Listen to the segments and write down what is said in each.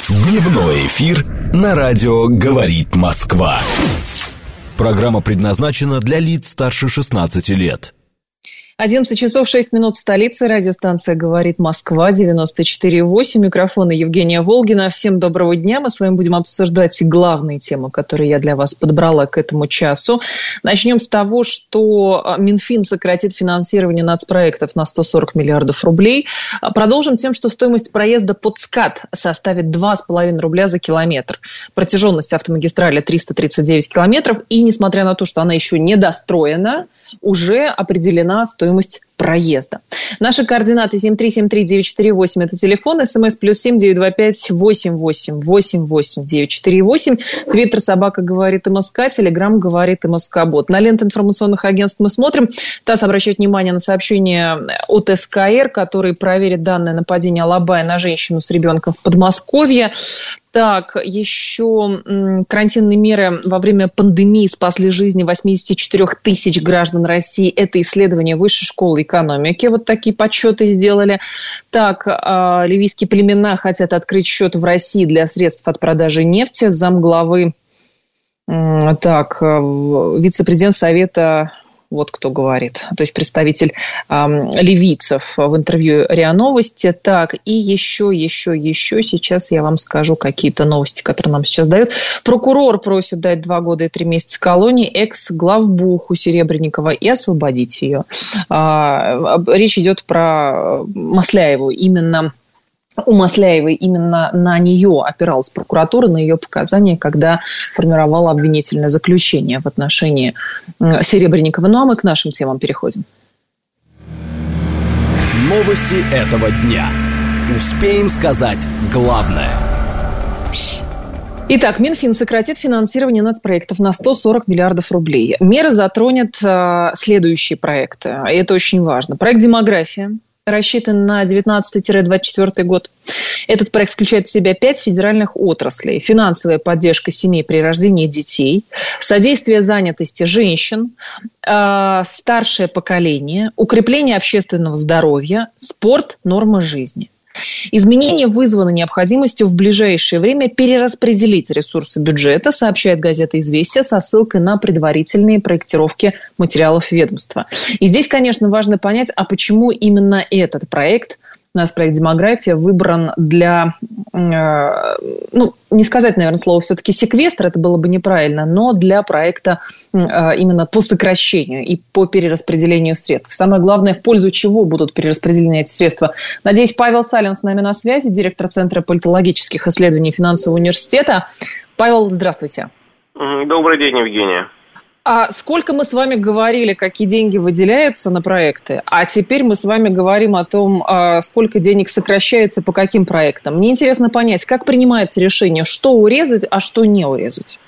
Дневной эфир на радио «Говорит Москва». Программа предназначена для лиц старше 16 лет. 11 часов 6 минут в столице. Радиостанция «Говорит Москва», 94,8. Микрофон Евгения Волгина. Всем доброго дня. Мы с вами будем обсуждать главные темы, которые я для вас подобрала к этому часу. Начнем с того, что Минфин сократит финансирование нацпроектов на 140 миллиардов рублей. Продолжим тем, что стоимость проезда под СКАТ составит 2,5 рубля за километр. Протяженность автомагистрали 339 километров. И несмотря на то, что она еще не достроена, уже определена стоимость проезда. Наши координаты 7373948 это телефон, смс +7 925 88 88 948, твиттер собака говорит МСК, телеграм говорит МСК Бот. На ленты информационных агентств мы смотрим. ТАСС обращает внимание на сообщение от СКР, который проверит данные нападения Алабая на женщину с ребенком в Подмосковье. Так, еще карантинные меры во время пандемии спасли жизни 84 тысяч граждан России. Это исследование Высшей школы экономики. Вот такие подсчеты сделали. Так, ливийские племена хотят открыть счет в России для средств от продажи нефти. Замглавы, вице-президент Совета... Вот кто говорит, то есть представитель ливийцев в интервью РИА Новости. Так, и еще сейчас я вам скажу какие-то новости, которые нам сейчас дают. Прокурор просит дать 2 года и 3 месяца колонии экс-главбуху Серебренникова и освободить ее. Речь идет про Масляеву. У Масляевой именно на нее опиралась прокуратура, на ее показания, когда формировала обвинительное заключение в отношении Серебренникова. Ну а мы к нашим темам переходим. Новости этого дня. Успеем сказать главное. Итак, Минфин сократит финансирование нацпроектов на 140 миллиардов рублей. Меры затронет следующие проекты. И это очень важно. Проект «Демография» рассчитан на 19-24 год. Этот проект включает в себя 5 федеральных отраслей. Финансовая поддержка семей при рождении детей, содействие занятости женщин, старшее поколение, укрепление общественного здоровья, спорт, нормы жизни. Изменения вызваны необходимостью в ближайшее время перераспределить ресурсы бюджета, сообщает газета «Известия» со ссылкой на предварительные проектировки материалов ведомства. И здесь, конечно, важно понять, а почему именно этот проект, у нас проект «Демография», выбран для, не сказать, наверное, слово все-таки секвестр, это было бы неправильно, но для проекта именно по сокращению и по перераспределению средств. Самое главное, в пользу чего будут перераспределены эти средства. Надеюсь, Павел Салин с нами на связи, директор Центра политологических исследований Финансового университета. Павел, здравствуйте. Добрый день, Евгения. А сколько мы с вами говорили, какие деньги выделяются на проекты, а теперь мы с вами говорим о том, сколько денег сокращается по каким проектам. Мне интересно понять, как принимается решение, что урезать, а что не урезать?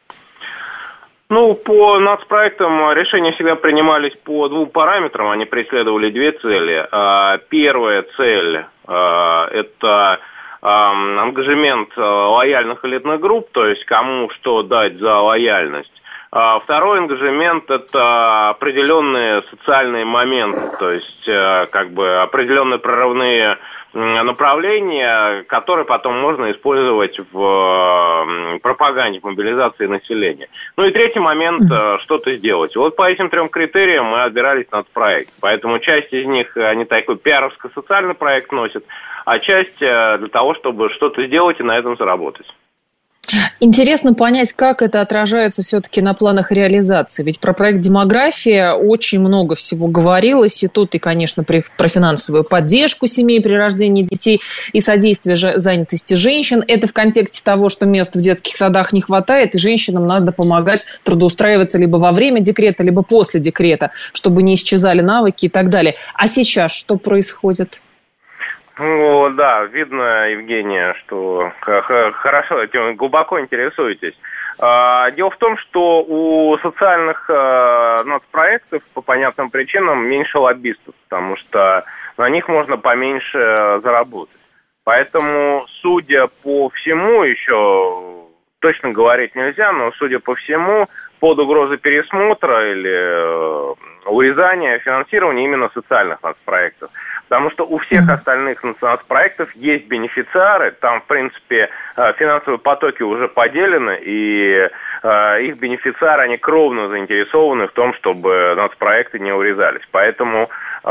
По нацпроектам решения всегда принимались по 2 параметрам, они преследовали 2 цели. Первая цель – это ангажемент лояльных элитных групп, то есть кому что дать за лояльность. Второй ангажемент – это определенные социальные моменты, то есть определенные прорывные направления, которые потом можно использовать в пропаганде, в мобилизации населения. И третий момент – что-то сделать. Вот по этим 3 критериям мы отбирались на этот проект. Поэтому часть из них, они такой пиаровско-социальный проект носят, а часть для того, чтобы что-то сделать и на этом заработать. Интересно понять, как это отражается все-таки на планах реализации. Ведь про проект «Демография» очень много всего говорилось. И тут, и, конечно, про финансовую поддержку семей при рождении детей и содействие занятости женщин. Это в контексте того, что мест в детских садах не хватает, и женщинам надо помогать трудоустраиваться либо во время декрета, либо после декрета, чтобы не исчезали навыки и так далее. А сейчас что происходит? Да, видно, Евгения, что хорошо этим глубоко интересуетесь. Дело в том, что у социальных нацпроектов по понятным причинам меньше лоббистов, потому что на них можно поменьше заработать. Поэтому, судя по всему, еще точно говорить нельзя, но судя по всему, под угрозой пересмотра или урезание финансирования именно социальных нацпроектов. Потому что у всех остальных нацпроектов есть бенефициары, там, в принципе, финансовые потоки уже поделены, и их бенефициары, они кровно заинтересованы в том, чтобы нацпроекты не урезались. Поэтому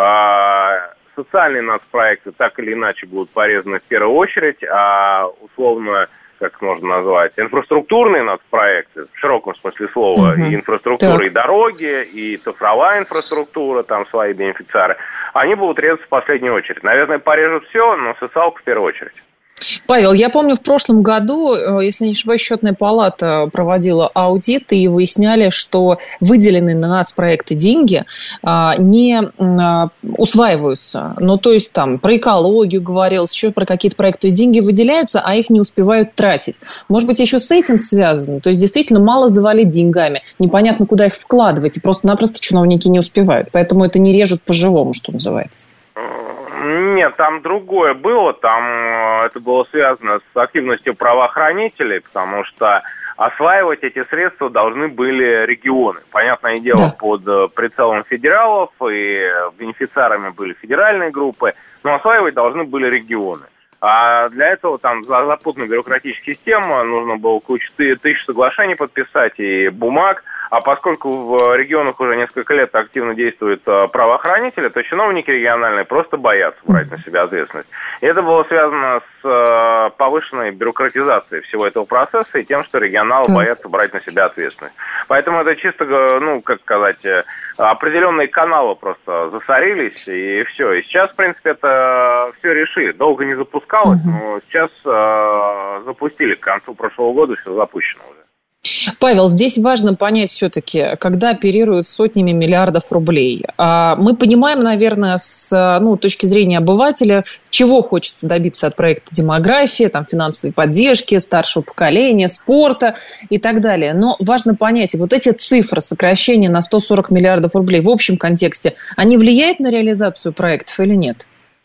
социальные нацпроекты так или иначе будут порезаны в первую очередь, а условно, как можно назвать, инфраструктурные нацпроекты, в широком смысле слова, и инфраструктура, и дороги, и цифровая инфраструктура, там свои бенефициары, они будут резаться в последнюю очередь. Наверное, порежут все, но социалку в первую очередь. Павел, я помню, в прошлом году, если не ошибаюсь, Счетная палата проводила аудит, и выясняли, что выделенные на нацпроекты деньги не усваиваются. Ну, то есть там про экологию говорилось, еще про какие-то проекты. То есть деньги выделяются, а их не успевают тратить. Может быть, еще с этим связано? То есть действительно мало завалить деньгами, непонятно, куда их вкладывать, и просто-напросто чиновники не успевают. Поэтому это не режут по-живому, что называется. Нет, там другое было, там это было связано с активностью правоохранителей, потому что осваивать эти средства должны были регионы. Понятное дело, под прицелом федералов, и бенефициарами были федеральные группы, но осваивать должны были регионы. А для этого там запутанная бюрократическая система, нужно было кучу тысяч соглашений подписать и бумаг. А поскольку в регионах уже несколько лет активно действуют правоохранители, то чиновники региональные просто боятся брать на себя ответственность. И это было связано с повышенной бюрократизацией всего этого процесса и тем, что регионалы боятся брать на себя ответственность. Поэтому это чисто, определенные каналы просто засорились, и все. И сейчас, в принципе, это все решили. Долго не запускалось, но сейчас запустили. К концу прошлого года все запущено уже. Павел, здесь важно понять все-таки, когда оперируют сотнями миллиардов рублей. Мы понимаем, наверное, с точки зрения обывателя, чего хочется добиться от проекта демографии, там, финансовой поддержки, старшего поколения, спорта и так далее. Но важно понять, вот эти цифры сокращения на 140 миллиардов рублей в общем контексте, они влияют на реализацию проектов или нет?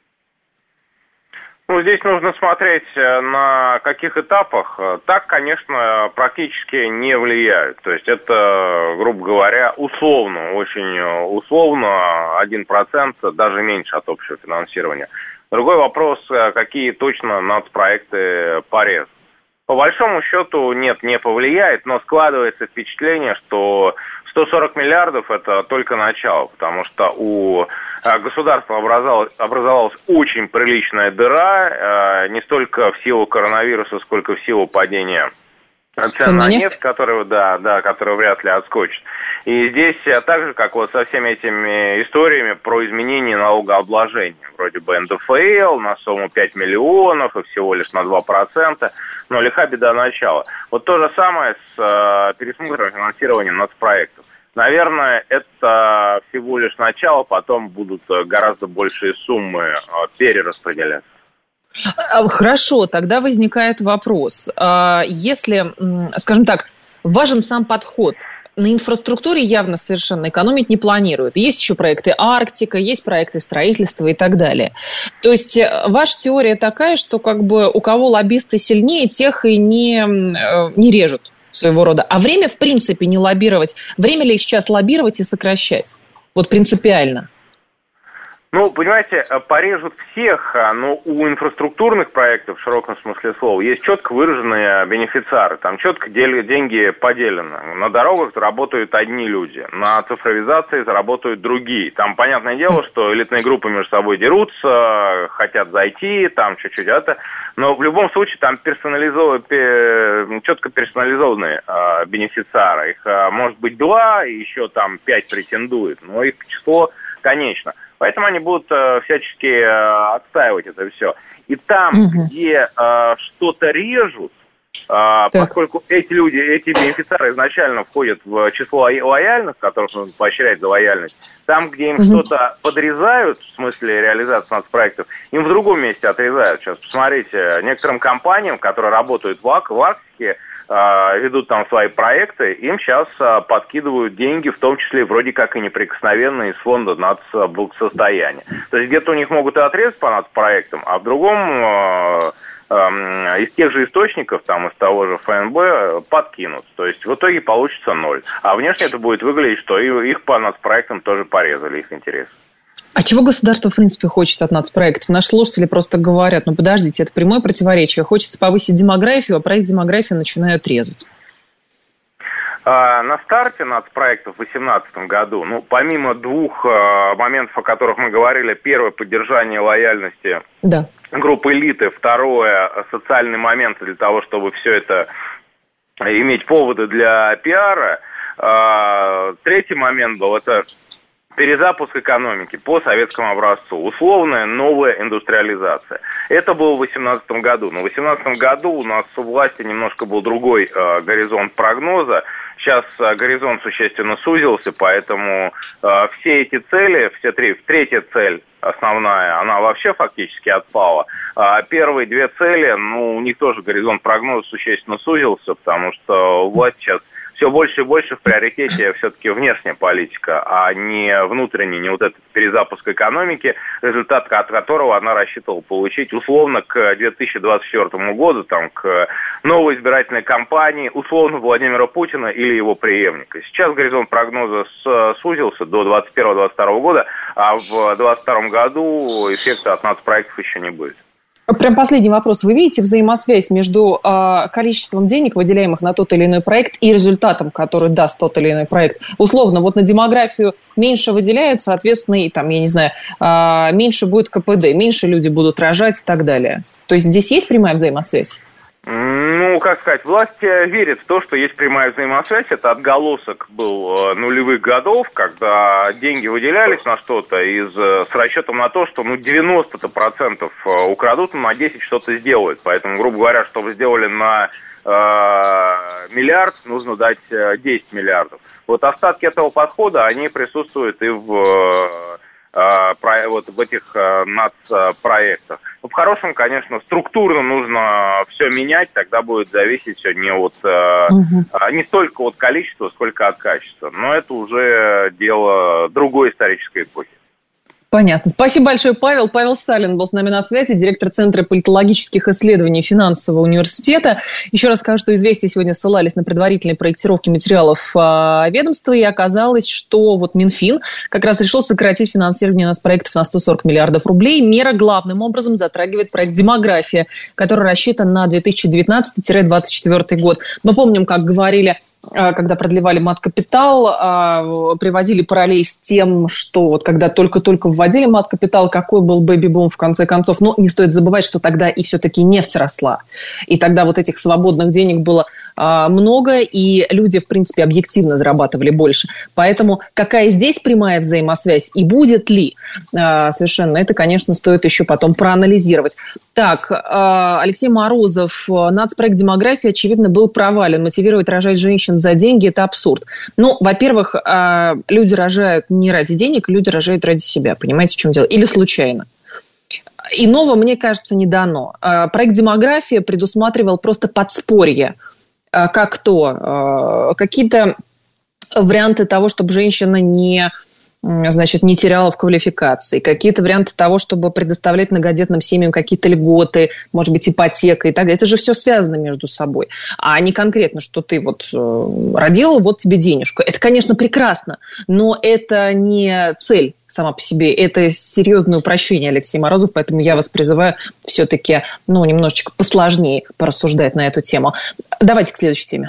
Здесь нужно смотреть, на каких этапах. Так, конечно, практически не влияют. То есть это, грубо говоря, условно, очень условно, 1%, даже меньше от общего финансирования. Другой вопрос, какие точно нацпроекты порезаны. По большому счету, нет, не повлияет, но складывается впечатление, что 140 миллиардов – это только начало, потому что у государства образовалась очень приличная дыра, не столько в силу коронавируса, сколько в силу падения цен на нефть, который вряд ли отскочит. И здесь так же, как вот со всеми этими историями про изменение налогообложения, вроде бы НДФЛ на сумму 5 миллионов и всего лишь на 2%, но лиха беда начала. Вот то же самое с пересмотром финансирования нацпроектов. Наверное, это всего лишь начало, потом будут гораздо большие суммы перераспределяться. Хорошо, тогда возникает вопрос. Если, скажем так, важен сам подход, на инфраструктуре явно совершенно экономить не планируют. Есть еще проекты Арктика, есть проекты строительства и так далее. То есть ваша теория такая, что как бы у кого лоббисты сильнее, тех и не режут своего рода. А время, в принципе, не лоббировать. Время ли сейчас лоббировать и сокращать? Вот принципиально. Понимаете, порежут всех, но у инфраструктурных проектов, в широком смысле слова, есть четко выраженные бенефициары. Там четко деньги поделены. На дорогах работают одни люди, на цифровизации заработают другие. Там, понятное дело, что элитные группы между собой дерутся, хотят зайти, там чуть-чуть это. Но в любом случае там четко персонализованные бенефициары. Их может быть 2, и еще там 5 претендует, но их число конечно. Поэтому они будут всячески отстаивать это все. И там, где что-то режут, поскольку эти люди, эти бенефициары изначально входят в число лояльных, которых нужно поощрять за лояльность, там, где им что-то подрезают, в смысле реализации нацпроектов, им в другом месте отрезают. Сейчас посмотрите, некоторым компаниям, которые работают в Арктике, ведут там свои проекты, им сейчас подкидывают деньги, в том числе вроде как и неприкосновенные из фонда нацблагосостояния. То есть где-то у них могут и отрезать по нацпроектам, а в другом из тех же источников, там, из того же ФНБ, подкинут. То есть в итоге получится 0. А внешне это будет выглядеть, что их по нацпроектам тоже порезали, их интерес. А чего государство, в принципе, хочет от нацпроектов? Наши слушатели просто говорят, подождите, это прямое противоречие. Хочется повысить демографию, а проект демографии начинают резать. На старте нацпроектов в 2018 году, помимо двух моментов, о которых мы говорили, первое – поддержание лояльности группы элиты, второе – социальный момент для того, чтобы все это иметь поводы для пиара, третий момент был – это перезапуск экономики по советскому образцу, условная новая индустриализация. Это было в 2018 году. Но в 2018 году у нас у власти немножко был другой горизонт прогноза. Сейчас горизонт существенно сузился, поэтому все эти цели, третья цель основная, она вообще фактически отпала. А первые две цели, у них тоже горизонт прогноза существенно сузился, потому что у власти сейчас все больше и больше в приоритете все-таки внешняя политика, а не внутренний, не вот этот перезапуск экономики, результат от которого она рассчитывала получить условно к 2024 году, к новой избирательной кампании, условно Владимира Путина или его преемника. Сейчас горизонт прогноза сузился до 2021-2022 года, а в 2022 году эффекта от нацпроектов еще не будет. Прям последний вопрос. Вы видите взаимосвязь между количеством денег, выделяемых на тот или иной проект, и результатом, который даст тот или иной проект? Условно, на демографию меньше выделяют, соответственно, и меньше будет КПД, меньше люди будут рожать и так далее. То есть здесь есть прямая взаимосвязь? Власть верит в то, что есть прямая взаимосвязь. Это отголосок был нулевых годов, когда деньги выделялись на что-то с расчетом на то, что 90% украдут, на 10 что-то сделают. Поэтому, грубо говоря, чтобы сделали на миллиард, нужно дать 10 миллиардов. Остатки этого подхода, они присутствуют и в этих нацпроектах. В хорошем, конечно, структурно нужно все менять, тогда будет зависеть все не столько от количества, сколько от качества. Но это уже дело другой исторической эпохи. Понятно. Спасибо большое, Павел. Павел Салин был с нами на связи, директор Центра политологических исследований Финансового университета. Еще раз скажу, что «Известия» сегодня ссылались на предварительные проектировки материалов ведомства, и оказалось, что Минфин как раз решил сократить финансирование нацпроектов на 140 миллиардов рублей. Мера главным образом затрагивает проект «Демография», который рассчитан на 2019-2024 год. Мы помним, как говорили, когда продлевали мат-капитал, приводили параллель с тем, что когда только-только вводили мат-капитал, какой был бэби-бум в конце концов. Но не стоит забывать, что тогда и все-таки нефть росла. И тогда этих свободных денег было много, и люди, в принципе, объективно зарабатывали больше. Поэтому какая здесь прямая взаимосвязь и будет ли совершенно, это, конечно, стоит еще потом проанализировать. Так, Алексей Морозов, нацпроект «Демография», очевидно, был провален. Мотивировать рожать женщин за деньги – это абсурд. Во-первых, люди рожают не ради денег, люди рожают ради себя. Понимаете, в чем дело? Или случайно. Иного, мне кажется, не дано. Проект «Демография» предусматривал просто подспорье. Какие-то варианты того, чтобы женщина не теряла в квалификации, какие-то варианты того, чтобы предоставлять многодетным семьям какие-то льготы, может быть, ипотека и так далее. Это же все связано между собой. А не конкретно, что ты родила, тебе денежку. Это, конечно, прекрасно, но это не цель сама по себе. Это серьезное упрощение, Алексей Морозов, поэтому я вас призываю все-таки немножечко посложнее порассуждать на эту тему. Давайте к следующей теме.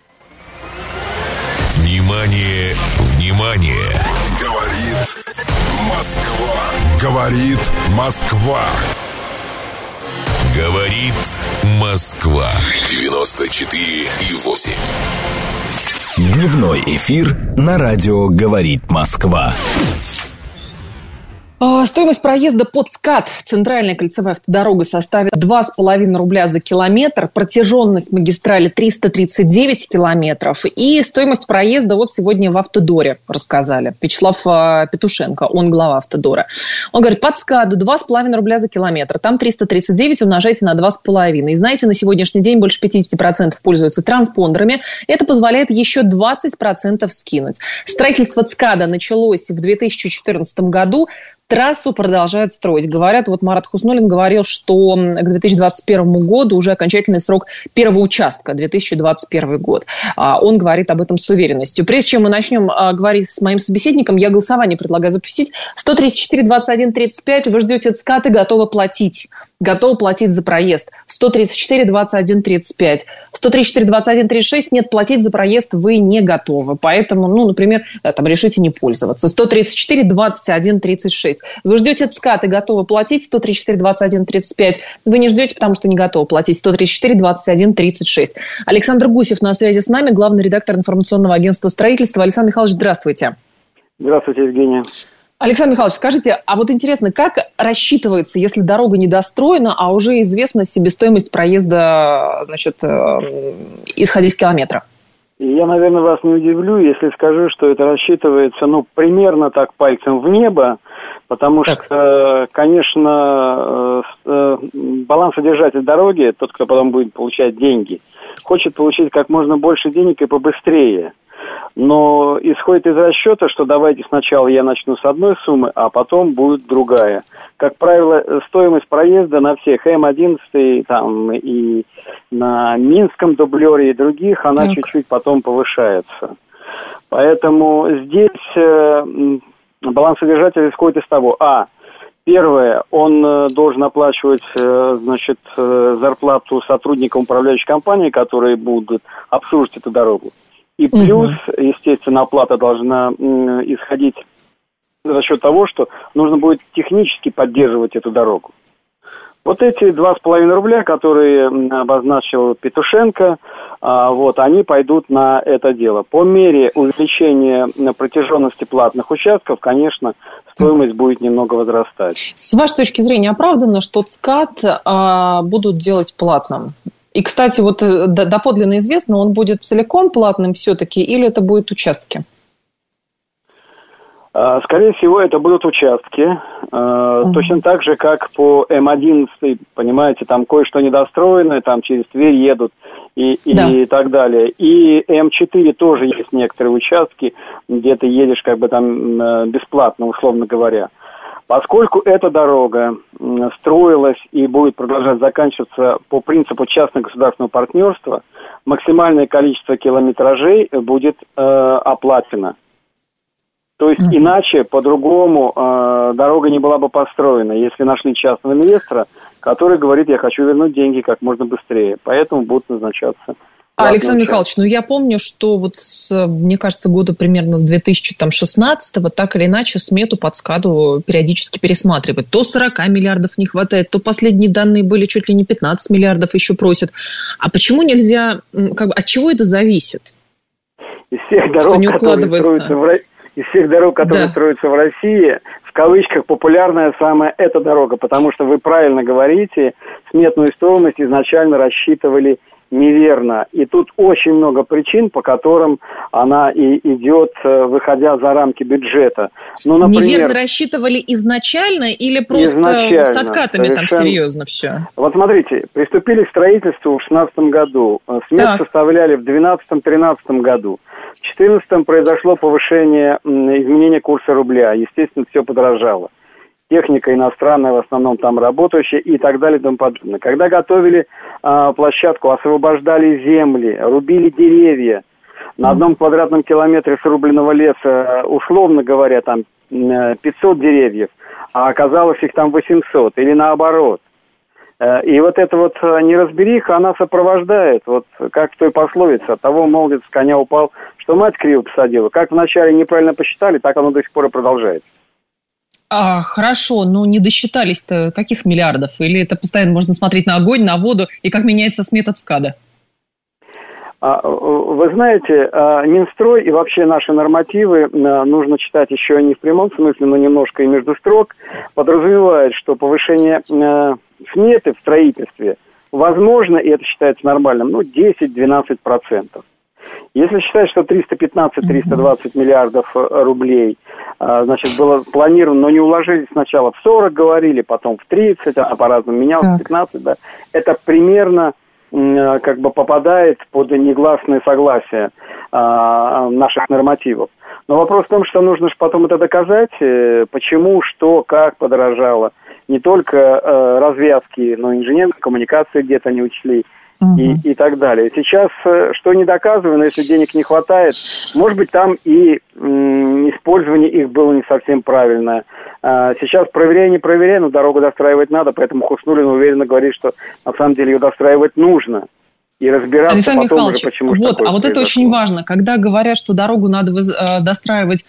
Внимание, внимание! Говорит Москва. Говорит Москва. Говорит Москва. 94,8. Дневной эфир на радио «Говорит Москва». Стоимость проезда под СКАТ, центральная кольцевая автодорога, составит 2,5 рубля за километр, протяженность магистрали 339 километров, и стоимость проезда сегодня в Автодоре рассказали. Вячеслав Петушенко, он глава Автодора. Он говорит, под СКАТ 2,5 рубля за километр, там 339 умножайте на 2,5. И знаете, на сегодняшний день больше 50% пользуются транспондерами, это позволяет еще 20% скинуть. Строительство ЦКАДа началось в 2014 году. Трассу продолжают строить. Говорят, вот Марат Хуснуллин говорил, что к 2021 году уже окончательный срок первого участка, 2021 год. Он говорит об этом с уверенностью. Прежде чем мы начнем говорить с моим собеседником, я голосование предлагаю запустить. 134-21-35, вы ждете ЦКАД и готовы платить. Готовы платить за проезд. 134-21-35. 134-21-36, нет, платить за проезд вы не готовы. Поэтому, например, там решите не пользоваться. 134-21-36. Вы ждете ЦКАД и готовы платить. 134-21-35. Вы не ждете, потому что не готовы платить. 134-21-36. Александр Гусев на связи с нами, главный редактор информационного агентства «Строительство». Александр Михайлович, здравствуйте. Здравствуйте, Евгения. Александр Михайлович, скажите, а вот интересно, как рассчитывается, если дорога недостроена, а уже известна себестоимость проезда, исходя из километра? Я, наверное, вас не удивлю, если скажу, что это рассчитывается, примерно так пальцем в небо, потому что, конечно, балансодержатель дороги, тот, кто потом будет получать деньги, хочет получить как можно больше денег и побыстрее. Но исходит из расчета, что давайте сначала я начну с одной суммы, а потом будет другая. Как правило, стоимость проезда на всех М11 там, и на Минском дублере и других, она чуть-чуть потом повышается. Поэтому здесь балансодержатель исходит из того, первое, он должен оплачивать, зарплату сотрудникам управляющей компании, которые будут обслуживать эту дорогу. И плюс, естественно, оплата должна исходить за счет того, что нужно будет технически поддерживать эту дорогу. Вот эти 2,5 рубля, которые обозначил Петушенко, они пойдут на это дело. По мере увеличения протяженности платных участков, конечно, стоимость будет немного возрастать. С вашей точки зрения, оправдано, что ЦКАД будут делать платным? И, кстати, вот доподлинно известно, он будет целиком платным все-таки или это будут участки? Скорее всего, это будут участки. Точно так же, как по М11, понимаете, там кое-что недостроенное, там через Тверь едут и так далее. И М4 тоже есть некоторые участки, где ты едешь там бесплатно, условно говоря. Поскольку эта дорога строилась и будет продолжать заканчиваться по принципу частно-государственного партнерства, максимальное количество километражей будет оплачено. То есть иначе, по-другому, дорога не была бы построена, если нашли частного инвестора, который говорит, я хочу вернуть деньги как можно быстрее. Поэтому будут назначаться. Александр Михайлович, я помню, что мне кажется, года примерно с 2016-го так или иначе смету под ЦКАДу периодически пересматривают. То 40 миллиардов не хватает, то последние данные были чуть ли не 15 миллиардов еще просят. А почему нельзя, от чего это зависит? Из всех дорог, которые строятся в России, в кавычках, популярная самая эта дорога, потому что вы правильно говорите, сметную стоимость изначально рассчитывали неверно. И тут очень много причин, по которым она и идет, выходя за рамки бюджета. Например, неверно рассчитывали изначально или просто с откатами совершенно... там серьезно все? Вот смотрите, приступили к строительству в 2016 году. Смету составляли в 2012-2013 году. В 2014 произошло повышение, изменение курса рубля. Естественно, все подорожало. Техника иностранная, в основном там работающая и так далее и тому подобное. Когда готовили площадку, освобождали земли, рубили деревья, на 1 квадратном километре срубленного леса, условно говоря, там 500 деревьев, а оказалось их там 800 или наоборот. И вот эта вот неразбериха, она сопровождает, вот как в той пословице, от того молодец с коня упал, что мать криво посадила. Как вначале неправильно посчитали, так оно до сих пор и продолжается. Хорошо, но не досчитались-то каких миллиардов? Или это постоянно можно смотреть на огонь, на воду и как меняется смета ЦКАДа? Вы знаете, Минстрой и вообще наши нормативы, нужно читать еще не в прямом смысле, но немножко и между строк, подразумевает, что повышение сметы в строительстве возможно, и это считается нормальным, 10-12%. Если считать, что 315-320 миллиардов рублей, было планировано, но не уложились сначала в 40, говорили, потом в 30, а по-разному менялось, в 15, это примерно попадает под негласное согласие наших нормативов. Но вопрос в том, что нужно же потом это доказать, почему, что, как подорожало. Не только развязки, но и инженерные коммуникации где-то не учли и так далее. Сейчас, что не доказано, если денег не хватает, может быть, там и использование их было не совсем правильное. Сейчас проверяй, не проверяй, но дорогу достраивать надо, поэтому Хуснуллин уверенно говорит, что на самом деле ее достраивать нужно. И разбираться Александр потом Михайлович, уже, почему вот это очень важно. Когда говорят, что дорогу надо достраивать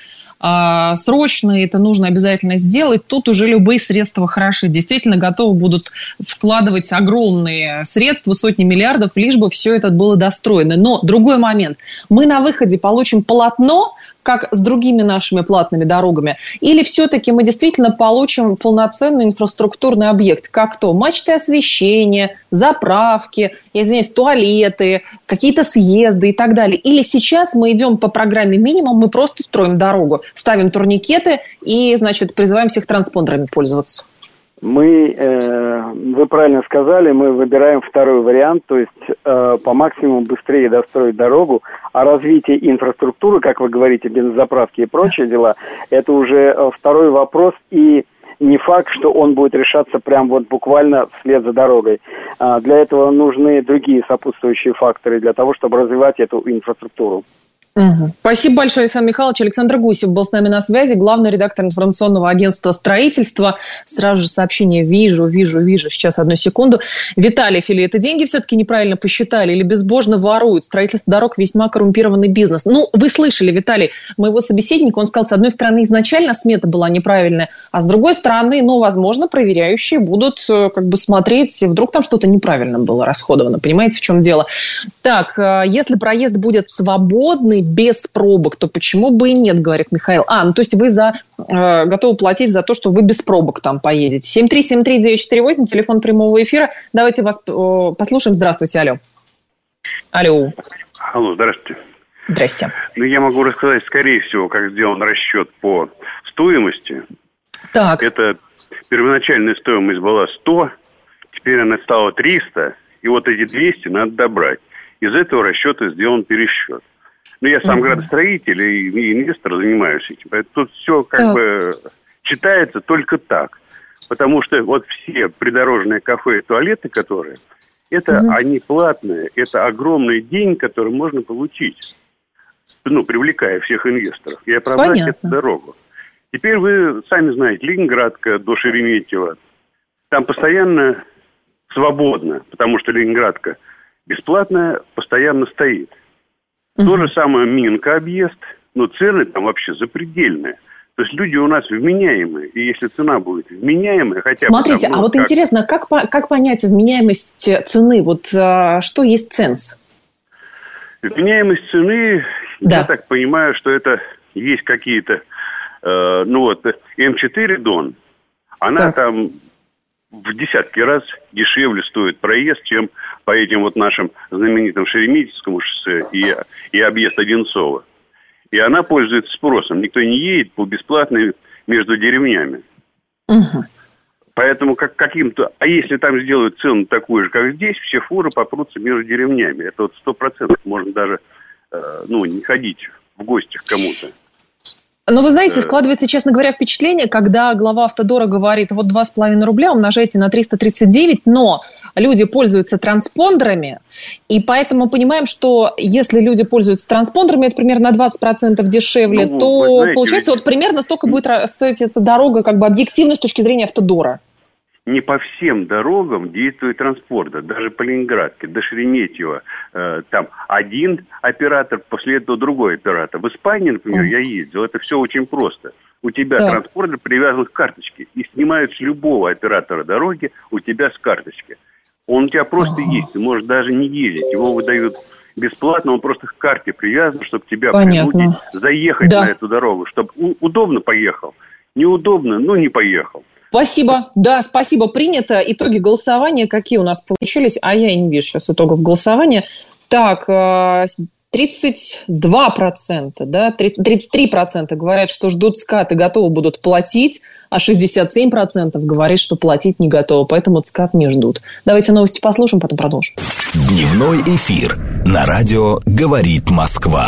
срочно, и это нужно обязательно сделать, тут уже любые средства хороши. Действительно готовы будут вкладывать огромные средства, сотни миллиардов, лишь бы все это было достроено. Но другой момент. Мы на выходе получим полотно, как с другими нашими платными дорогами, или все-таки мы действительно получим полноценный инфраструктурный объект, как то мачты освещения, заправки, я извиняюсь, туалеты, какие-то съезды и так далее. Или сейчас мы идем по программе минимум, мы просто строим дорогу, ставим турникеты и, значит, призываем всех транспондерами пользоваться. Вы правильно сказали, мы выбираем второй вариант, то есть по максимуму быстрее достроить дорогу, а развитие инфраструктуры, как вы говорите, бензозаправки и прочие дела, это уже второй вопрос, и не факт, что он будет решаться прям вот буквально вслед за дорогой. Для этого нужны другие сопутствующие факторы для того, чтобы развивать эту инфраструктуру. Спасибо большое, Александр Михайлович. Александр Гусев был с нами на связи, главный редактор информационного агентства «Строительство». Сразу же сообщение вижу. Сейчас, одну секунду. Виталий Фили, это деньги все-таки неправильно посчитали или безбожно воруют? Строительство дорог весьма коррумпированный бизнес. Ну, вы слышали, Виталий, моего собеседника, он сказал, с одной стороны, изначально смета была неправильная, а с другой стороны, возможно, проверяющие будут смотреть, вдруг там что-то неправильно было расходовано. Понимаете, в чем дело? Так, если проезд будет свободный, без пробок, то почему бы и нет, говорит Михаил. То есть вы готовы платить за то, что вы без пробок там поедете. 7373948, телефон прямого эфира. Давайте вас послушаем. Здравствуйте, алло. Алло, здравствуйте. Здрасте. Я могу рассказать, скорее всего, как сделан расчет по стоимости. Так. Это первоначальная стоимость была 100, теперь она стала 300, и вот эти 200 надо добрать. Из этого расчета сделан пересчет. Я сам градостроитель и инвестор, занимаюсь этим. Поэтому тут все бы читается только так. Потому что вот все придорожные кафе и туалеты, которые, это они платные. Это огромный день, который можно получить, привлекая всех инвесторов. И оправдать эту дорогу. Теперь вы сами знаете, Ленинградка до Шереметьево, там постоянно свободно, потому что Ленинградка бесплатная, постоянно стоит. То же самое Минка объезд, но цены там вообще запредельные. То есть люди у нас вменяемые, и если цена будет вменяемая, хотя бы... Смотрите, интересно, как понять вменяемость цены? Вот что есть ценз? Вменяемость цены, я так понимаю, что это есть какие-то... М4 Дон, она там в десятки раз дешевле стоит проезд, чем по этим вот нашим знаменитым Шереметьевскому шоссе и объезд Одинцова. И она пользуется спросом. Никто не едет по бесплатной между деревнями. Поэтому каким-то... А если там сделают цену такую же, как здесь, все фуры попрутся между деревнями. Это 100%. Можно даже не ходить в гости к кому-то. Но вы знаете, складывается, честно говоря, впечатление, когда глава Автодора говорит, вот 2,5 рубля умножайте на 339, но люди пользуются транспондерами, и поэтому понимаем, что если люди пользуются транспондерами, это примерно на 20% дешевле, то знаете, получается, вот примерно столько будет стоить эта дорога, объективно с точки зрения Автодора. Не по всем дорогам действует транспондер, даже по Ленинградке, до Шереметьево. Там один оператор, после этого другой оператор. В Испании, например, я ездил, это все очень просто. У тебя транспондер привязан к карточке, и снимают с любого оператора дороги у тебя с карточки. Он у тебя просто есть, ты можешь даже не ездить, его выдают бесплатно, он просто к карте привязан, чтобы тебя принудить заехать на эту дорогу, чтобы удобно поехал, неудобно, не поехал. Спасибо. Да, спасибо. Принято. Итоги голосования какие у нас получились? А я и не вижу сейчас итогов голосования. Так, 32%, да, 33% говорят, что ждут скат и готовы будут платить, а 67% говорят, что платить не готовы, поэтому скат не ждут. Давайте новости послушаем, потом продолжим. Дневной эфир. на радио «Говорит Москва».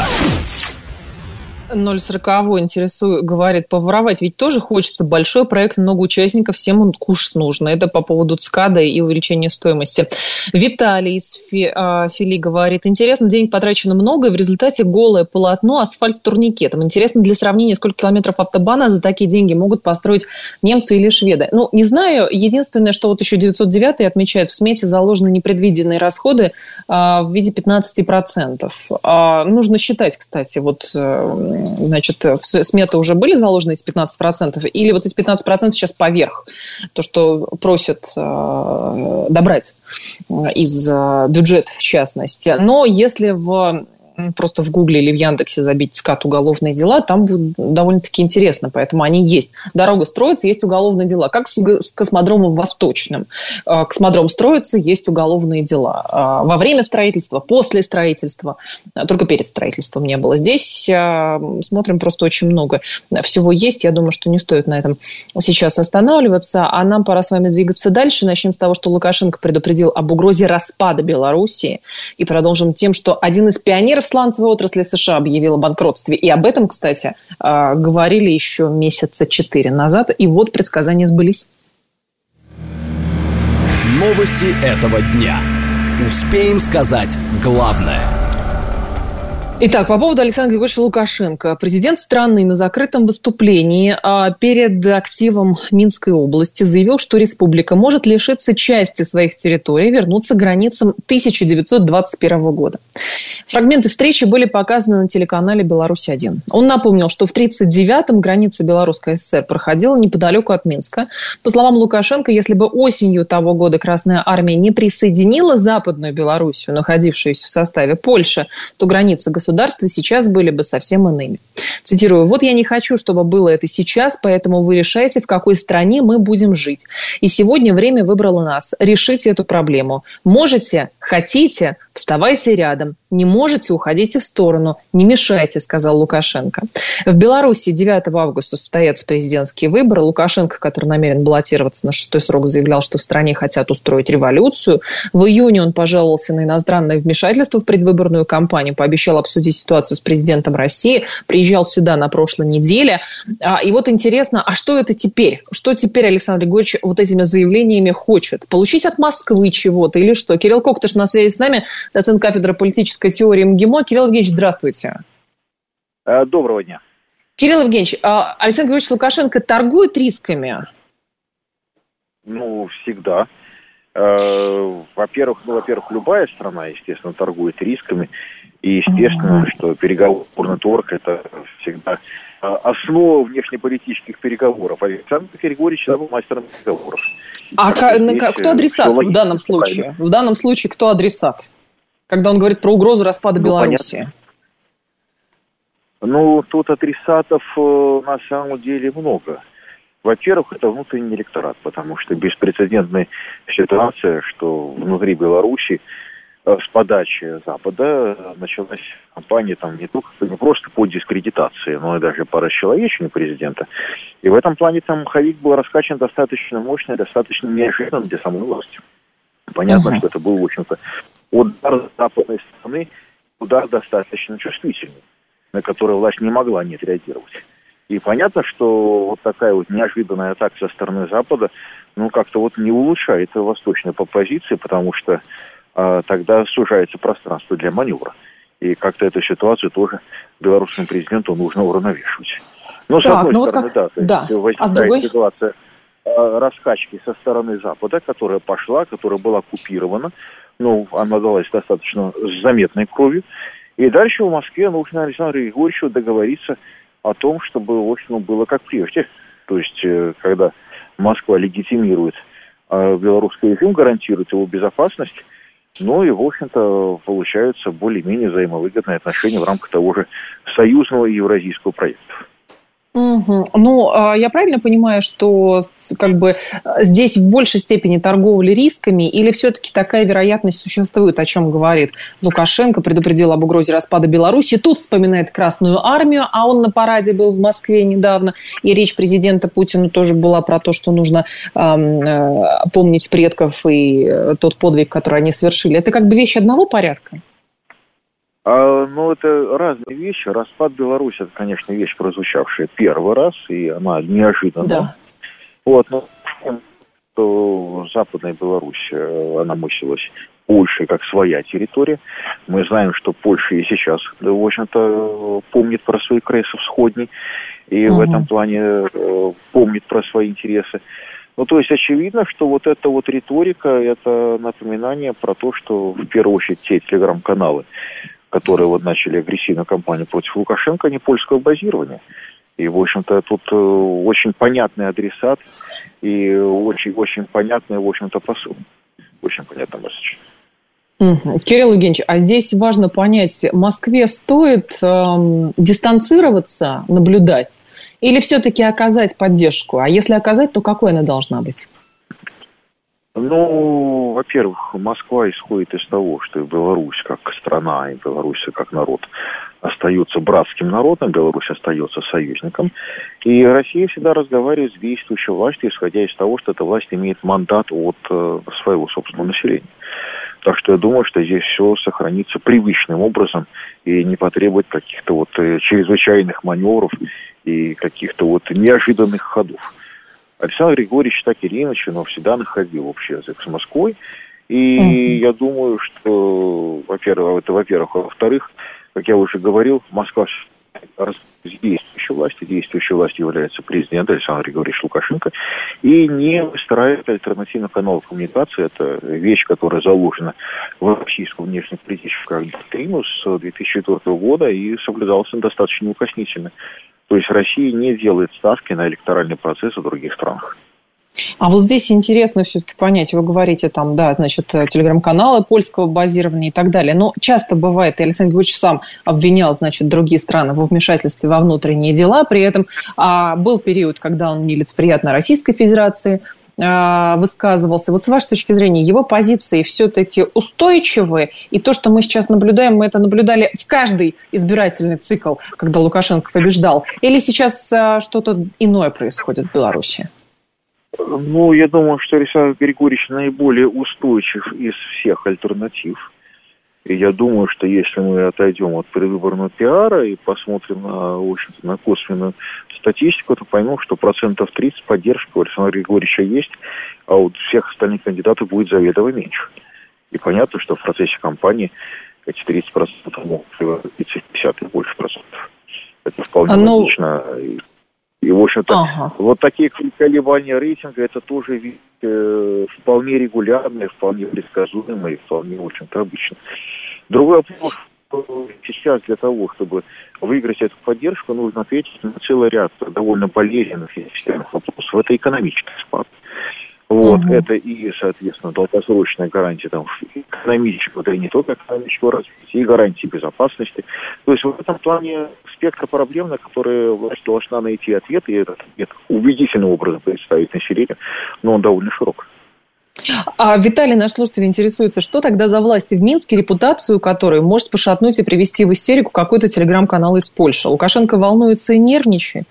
040 интересует, говорит, поворовать ведь тоже хочется. Большой проект, много участников, всем кушать нужно. Это по поводу ЦКАДа и увеличения стоимости. Виталий из Фили говорит, интересно, денег потрачено много, и в результате голое полотно, асфальт с турникетом. Интересно для сравнения, сколько километров автобана за такие деньги могут построить немцы или шведы. Ну, не знаю. Единственное, что вот еще 909 отмечает, в смете заложены непредвиденные расходы в виде 15%. Нужно считать, кстати, вот... Значит, в сметы уже были заложены эти 15%, или вот эти 15% сейчас поверх, то, что просят добрать из бюджета, в частности. Но если просто в Гугле или в Яндексе забить ЦКАД уголовные дела, там будет довольно-таки интересно, поэтому они есть. Дорога строится, есть уголовные дела. Как с космодромом Восточным. Космодром строится, есть уголовные дела. Во время строительства, после строительства, только перед строительством не было. Здесь смотрим просто очень много всего есть. Я думаю, что не стоит на этом сейчас останавливаться. А нам пора с вами двигаться дальше. Начнем с того, что Лукашенко предупредил об угрозе распада Белоруссии. И продолжим тем, что один из пионеров сланцевой отрасли США объявил о банкротстве. И об этом, кстати, говорили еще месяца 4 назад. И вот предсказания сбылись. Новости этого дня. Успеем сказать главное. Итак, по поводу Александра Григорьевича Лукашенко. Президент страны на закрытом выступлении перед активом Минской области заявил, что республика может лишиться части своих территорий и вернуться к границам 1921 года. Фрагменты встречи были показаны на телеканале «Беларусь-1». Он напомнил, что в 1939-м граница Белорусской ССР проходила неподалеку от Минска. По словам Лукашенко, если бы осенью того года Красная Армия не присоединила Западную Белоруссию, находившуюся в составе Польши, то границы государства сейчас были бы совсем иными. Цитирую, «Вот я не хочу, чтобы было это сейчас, поэтому вы решайте, в какой стране мы будем жить. И сегодня время выбрало нас. Решите эту проблему. Можете, хотите, вставайте рядом. Не можете, уходите в сторону. Не мешайте», сказал Лукашенко. В Беларуси 9 августа состоятся президентские выборы. Лукашенко, который намерен баллотироваться на 6-й срок, заявлял, что в стране хотят устроить революцию. В июне он пожаловался на иностранное вмешательство в предвыборную кампанию, пообещал обсудить ситуацию с президентом России, приезжал сюда на прошлой неделе. И вот интересно, а что это теперь? Что теперь Александр Григорьевич вот этими заявлениями хочет? Получить от Москвы чего-то или что? Кирилл Коктыш на связи с нами, доцент кафедры политической теории МГИМО. Кирилл Евгеньевич, здравствуйте. Доброго дня. Кирилл Евгеньевич, Александр Григорьевич Лукашенко торгует рисками? Ну, всегда. Во-первых, любая страна, естественно, торгует рисками. И естественно, что переговорный торг – это всегда основа внешнеполитических переговоров. Александр Григорьевич был мастером переговоров. А кто адресат в данном случае? В данном случае кто адресат? Когда он говорит про угрозу распада Белоруссии. Ну, тут адресатов на самом деле много. Во-первых, это внутренний электорат, потому что беспрецедентная ситуация, что внутри Беларуси с подачи Запада началась кампания там не просто по дискредитации, но и даже по расчеловечению президента. И в этом плане там маховик был раскачан достаточно мощно, достаточно неожиданно для самой власти. Понятно, что это был, в общем-то, удар с западной стороны, удар достаточно чувствительный, на который власть не могла не отреагировать. И понятно, что вот такая вот неожиданная атака со стороны Запада, ну, как-то вот не улучшает восточной позиции, потому что тогда сужается пространство для маневра. И как-то эту ситуацию тоже белорусскому президенту нужно уравновешивать. Но, с одной стороны, возникает ситуация раскачки со стороны Запада, которая пошла, которая была купирована. Ну, она далась достаточно с заметной кровью. И дальше в Москве нужно Александру Григорьевичу договориться о том, чтобы, в общем, было как прежде. То есть, когда Москва легитимирует белорусский режим, гарантирует его безопасность, ну и, в общем-то, получаются более-менее взаимовыгодные отношения в рамках того же союзного и евразийского проекта. Ну, я правильно понимаю, что как бы здесь в большей степени торговля рисками, или все-таки такая вероятность существует, о чем говорит Лукашенко, предупредил об угрозе распада Беларуси, тут вспоминает Красную Армию, а он на параде был в Москве недавно, и речь президента Путина тоже была про то, что нужно помнить предков и тот подвиг, который они совершили. Это как бы вещь одного порядка? Ну, это разные вещи. Распад Беларуси, это, конечно, вещь, прозвучавшая первый раз, и она неожиданна. Да. Вот, но что Западная Беларусь, она мыслилась Польшей как своя территория. Мы знаем, что Польша и сейчас, в общем-то, помнит про свои крейсы всходней, и в этом плане помнит про свои интересы. Ну, то есть очевидно, что вот эта вот риторика, это напоминание про то, что в первую очередь те телеграм-каналы, которые вот начали агрессивную кампанию против Лукашенко, они польского базирования. И, в общем-то, тут очень понятный адресат и очень понятный, в общем-то, посыл. Очень понятный месседж. Кирилл Евгеньевич, а здесь важно понять, Москве стоит дистанцироваться, наблюдать, или все-таки оказать поддержку? А если оказать, то какой она должна быть? Ну, во-первых, Москва исходит из того, что Беларусь как страна и Беларусь как народ остаются братским народом, Беларусь остается союзником. И Россия всегда разговаривает с действующей властью, исходя из того, что эта власть имеет мандат от своего собственного населения. Так что я думаю, что здесь все сохранится привычным образом и не потребует каких-то вот чрезвычайных маневров и каких-то вот неожиданных ходов. Александр Григорьевич так или иначе, но всегда находил общий язык с Москвой. И я думаю, что, во-первых, это во-первых. А во-вторых, как я уже говорил, Москва действующей властью является президент Александр Григорьевич Лукашенко, и не выстраивает альтернативных каналов коммуникации. Это вещь, которая заложена в российскую внешнеполитическую доктрину с 2004 года и соблюдалась достаточно неукоснительно. То есть Россия не делает ставки на электоральный процесс в других странах. А вот здесь интересно все-таки понять, вы говорите там, да, значит, телеграм-каналы польского базирования и так далее, но часто бывает, и Александр Григорьевич сам обвинял, значит, другие страны во вмешательстве во внутренние дела, при этом был период, когда он нелицеприятно Российской Федерации высказывался. Вот с вашей точки зрения, его позиции все-таки устойчивы, и то, что мы сейчас наблюдаем, мы это наблюдали в каждый избирательный цикл, когда Лукашенко побеждал, или сейчас что-то иное происходит в Беларуси? Ну, я думаю, что Александр Григорьевич наиболее устойчив из всех альтернатив. И я думаю, что если мы отойдем от предвыборного пиара и посмотрим на косвенную статистику, то поймем, что 30% поддержки у Александра Григорьевича есть, а у всех остальных кандидатов будет заведомо меньше. И понятно, что в процессе кампании эти 30% могут превратиться в 50 и больше процентов. Это вполне логично. И, в общем-то, вот такие колебания рейтинга, это тоже вполне регулярные, вполне предсказуемые, вполне, в общем-то, обычно. Другой вопрос, что сейчас для того, чтобы выиграть эту поддержку, нужно ответить на целый ряд довольно болезненных и системных вопросов. Это экономический спад. Вот, это и, соответственно, долгосрочная гарантия там, экономического, да и не только экономического развития, и гарантии безопасности. То есть в этом плане спектр проблем, на которые власть должна найти ответ, и этот ответ убедительным образом представить населению, но он довольно широк. А Виталий, наш слушатель, интересуется, что тогда за власти в Минске, репутацию которой может пошатнуть и привести в истерику какой-то телеграм-канал из Польши? Лукашенко волнуется и нервничает?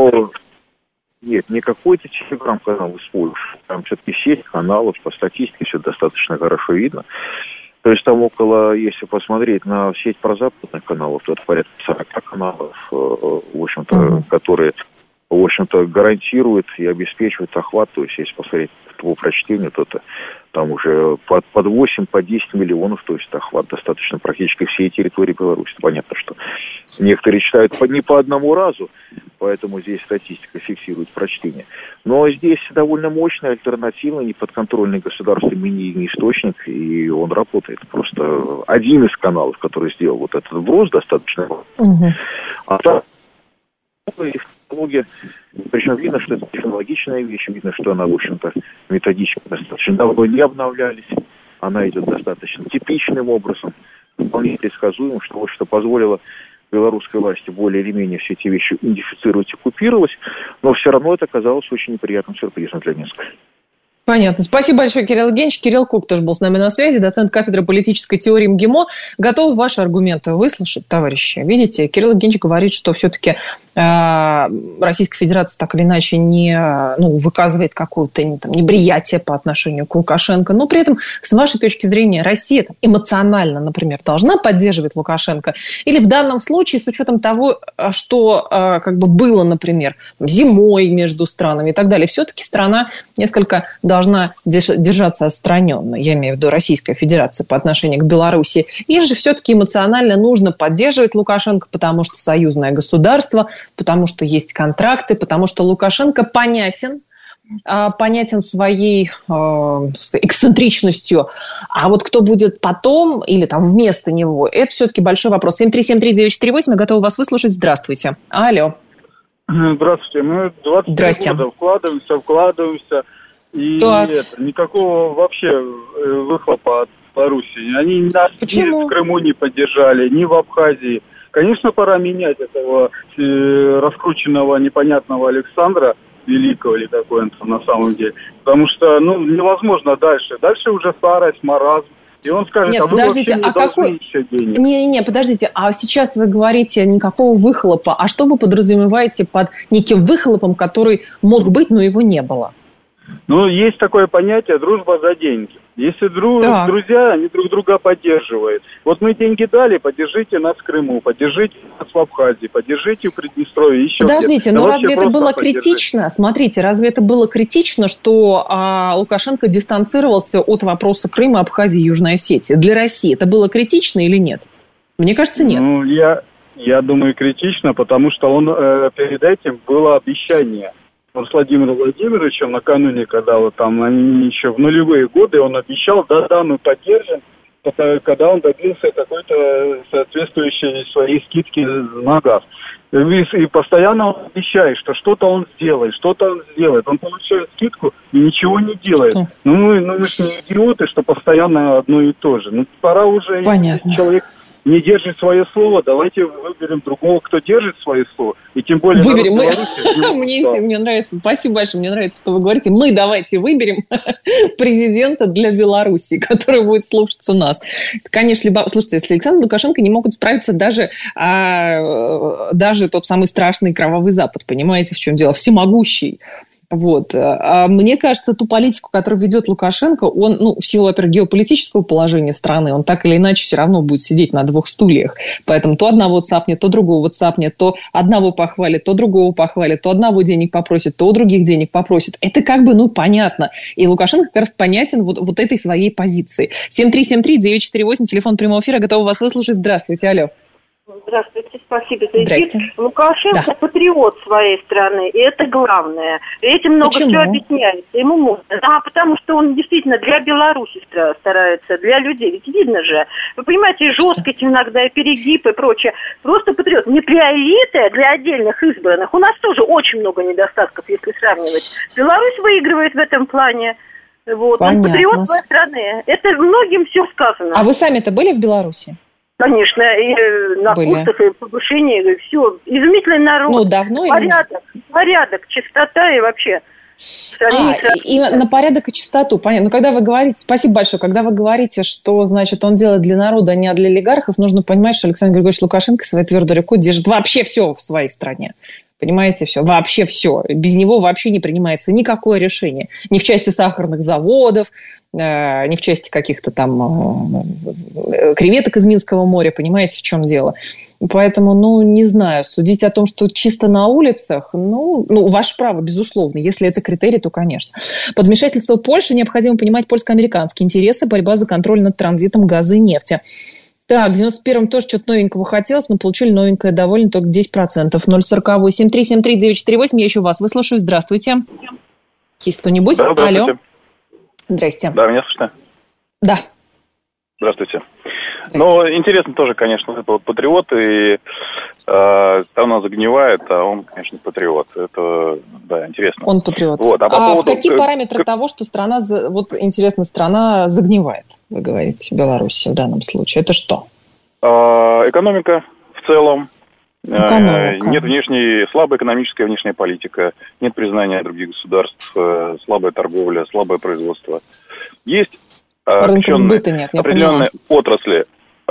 Нет, не какой-то телеграм-канал из Польши. Там все-таки сеть каналов, по статистике все достаточно хорошо видно. То есть там около, если посмотреть на сеть прозападных каналов, то это порядка 40 каналов, в общем-то, которые, в общем-то, гарантируют и обеспечивают охват. То есть если посмотреть по прочтению, то это там уже под 8, по 10 миллионов, то есть охват достаточно практически всей территории Беларуси. Понятно, что некоторые читают не по одному разу, поэтому здесь статистика фиксирует прочтение. Но здесь довольно мощный, альтернативный, неподконтрольный государству медийный источник, и он работает. Просто один из каналов, который сделал вот этот вброс, достаточно. А так, технология, причем видно, что это технологичная вещь, видно, что она, в общем-то, методически достаточно давно не обновлялись, она идет достаточно типичным образом, вполне предсказуемым, что позволило белорусской власти более или менее все эти вещи идентифицировать и купировать, но все равно это оказалось очень неприятным сюрпризом для Минска. Понятно. Спасибо большое, Кирилл Евгеньевич. Кирилл Кук тоже был с нами на связи, доцент кафедры политической теории МГИМО. Готов ваши аргументы выслушать, товарищи. Видите, Кирилл Евгеньевич говорит, что все-таки Российская Федерация так или иначе не выказывает какое-то неприятие по отношению к Лукашенко. Но при этом, с вашей точки зрения, Россия эмоционально, например, должна поддерживать Лукашенко? Или в данном случае, с учетом того, что было, например, зимой между странами и так далее, все-таки страна несколько должна держаться отстраненно, я имею в виду Российская Федерация по отношению к Беларуси, или же все-таки эмоционально нужно поддерживать Лукашенко, потому что союзное государство, потому что есть контракты, потому что Лукашенко понятен своей эксцентричностью. А вот кто будет потом или вместо него, это все-таки большой вопрос. 7373948, я готова вас выслушать. Здравствуйте. Алло. Здравствуйте. Мы 20 года вкладываемся. И никакого вообще выхлопа от Беларуси. Они нас ни в Крыму не поддержали, ни в Абхазии. Конечно, пора менять этого раскрученного непонятного Александра Великого, или какой он там на самом деле. Потому что, невозможно дальше. Дальше уже старость, маразм. И он скажет, нет, вы подождите, вообще не должны еще денег. Не, подождите, а сейчас вы говорите никакого выхлопа. А что вы подразумеваете под неким выхлопом, который мог быть, но его не было? Есть такое понятие «дружба за деньги». Если друзья, они друг друга поддерживают. Вот мы деньги дали, поддержите нас в Крыму, поддержите нас в Абхазии, поддержите в Приднестровье, еще подождите, но разве это было критично? Смотрите, разве это было критично, что Лукашенко дистанцировался от вопроса Крыма, Абхазии и Южной Осетии? Для России это было критично или нет? Мне кажется, нет. Я думаю, критично, потому что он перед этим было обещание. С Владимиром Владимировичем накануне, когда они еще в нулевые годы, он обещал, мы поддержим, когда он добился какой-то соответствующей своей скидки на газ. И постоянно он обещает, что что-то он сделает. Он получает скидку и ничего не делает. Мы же не идиоты, что постоянно одно и то же. Пора уже, если человек не держит свое слово, давайте выберем другого, кто держит свое слово. И тем более... Выберем. Мне нравится. Спасибо большое. Мне нравится, что вы говорите. Мы давайте выберем президента для Беларуси, который будет слушаться нас. Конечно, слушайте, с Александром Лукашенко не могут справиться даже тот самый страшный кровавый Запад. Понимаете, в чем дело? Всемогущий. Мне кажется, ту политику, которую ведет Лукашенко, он, в силу, во-первых, геополитического положения страны, он так или иначе все равно будет сидеть на двух стульях. Поэтому то одного цапнет, то другого цапнет, то одного похвалит, то другого похвалит, то одного денег попросит, то у других денег попросит. Это понятно. И Лукашенко как раз понятен вот этой своей позиции. 7373948, телефон прямого эфира, готова вас выслушать. Здравствуйте, алло. Здравствуйте, спасибо за эфир. Лукашенко патриот своей страны, и это главное. И этим много все объясняется. Ему можно. Потому что он действительно для Беларуси старается, для людей. Ведь видно же, вы понимаете, жесткость иногда, и перегиб, и прочее. Просто патриот. Не для элиты, а для отдельных избранных. У нас тоже очень много недостатков, если сравнивать. Беларусь выигрывает в этом плане. Он патриот своей страны. Это многим все сказано. А вы сами-то были в Беларуси? Конечно, и на курсах, и повышение, и все. Изумительный народ. Давно порядок, чистота и вообще. Именно порядок и чистоту, понятно. Но когда вы говорите, спасибо большое, когда вы говорите, что, значит, он делает для народа, а не для олигархов, нужно понимать, что Александр Григорьевич Лукашенко своей твердой рукой держит вообще все в своей стране. Понимаете, все, вообще все. Без него вообще не принимается никакое решение. Ни в части сахарных заводов, ни в части каких-то там креветок из Минского моря. Понимаете, в чем дело? Поэтому, не знаю, судить о том, что чисто на улицах, ваше право, безусловно. Если это критерий, то, конечно. Под вмешательство Польши необходимо понимать польско-американские интересы, борьба за контроль над транзитом газа и нефти. Так, в 91-м тоже что-то новенького хотелось, но получили новенькое довольно только 10%. 0,40. 7373948, я еще вас выслушаю. Здравствуйте. Есть кто-нибудь? Да, здравствуйте. Алло. Здрасте. Да, меня слышно? Да. Здравствуйте. Интересно тоже, конечно, это патриот, и страна загнивает, а он, конечно, патриот. Это, интересно. Он патриот. По поводу... какие параметры того, что страна, страна загнивает, вы говорите, Беларусь в данном случае? Это что? Экономика в целом. Экономика. Нет слабая экономическая внешняя политика, нет признания других государств, слабая торговля, слабое производство. Есть определенные отрасли,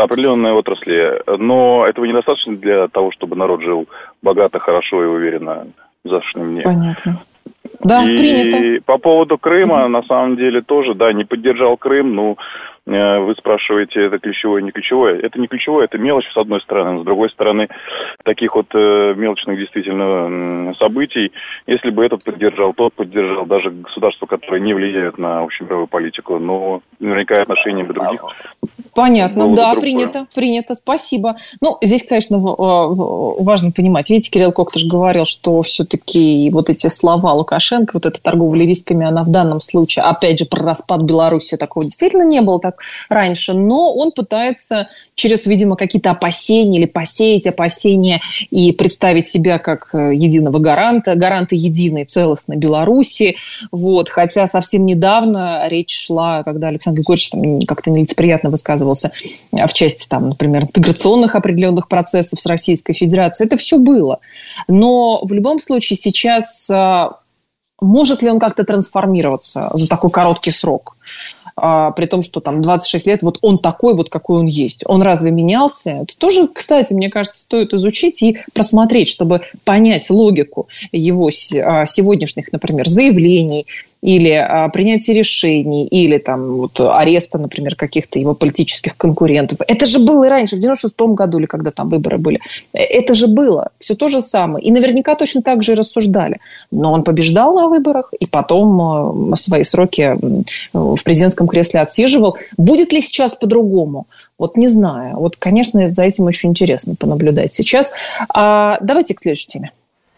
определенные отрасли, но этого недостаточно для того, чтобы народ жил богато, хорошо и уверенно в завтрашнем дне. Понятно. Да, и принято. По поводу Крыма, на самом деле, тоже, да, не поддержал Крым. Ну, вы спрашиваете, это ключевое, не ключевое. Это не ключевое, это мелочь, с одной стороны. Но с другой стороны, таких вот мелочных действительно событий, если бы этот поддержал, тот поддержал, даже государства, которые не влияют на общемировую политику, но наверняка отношения бы других. Понятно, да, принято, спасибо. Ну, здесь, конечно, важно понимать. Видите, Кирилл Коктыш говорил, что все-таки вот эти слова Лукашенко, вот эта торговля рисками, она в данном случае, опять же, про распад Беларуси такого действительно не было так раньше, но он пытается через, видимо, какие-то опасения или посеять опасения и представить себя как единого гаранта единой целостной Беларуси. Вот. Хотя совсем недавно речь шла, когда Александр Григорьевич там как-то нелицеприятно высказывался в части, там, например, интеграционных определенных процессов с Российской Федерацией. Это все было. Но в любом случае сейчас может ли он как-то трансформироваться за такой короткий срок? При том, что там 26 лет, вот он такой, вот какой он есть. Он разве менялся? Это тоже, кстати, мне кажется, стоит изучить и просмотреть, чтобы понять логику его сегодняшних, например, заявлений или принятия решений, или там вот ареста, например, каких-то его политических конкурентов. Это же было и раньше, в 96-м году, или когда там выборы были. Это же было. Все то же самое. И наверняка точно так же и рассуждали. Но он побеждал на выборах, и потом свои сроки в президентском кресле отсиживал. Будет ли сейчас по-другому? Вот не знаю. Вот, конечно, за этим очень интересно понаблюдать сейчас. Давайте к следующей теме.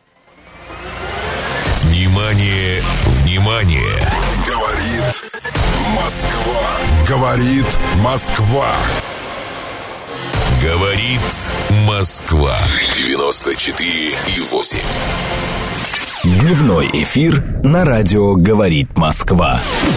Внимание, внимание! Говорит Москва. Говорит Москва. Говорит Москва. 94,8. Дневной эфир на радио «Говорит Москва».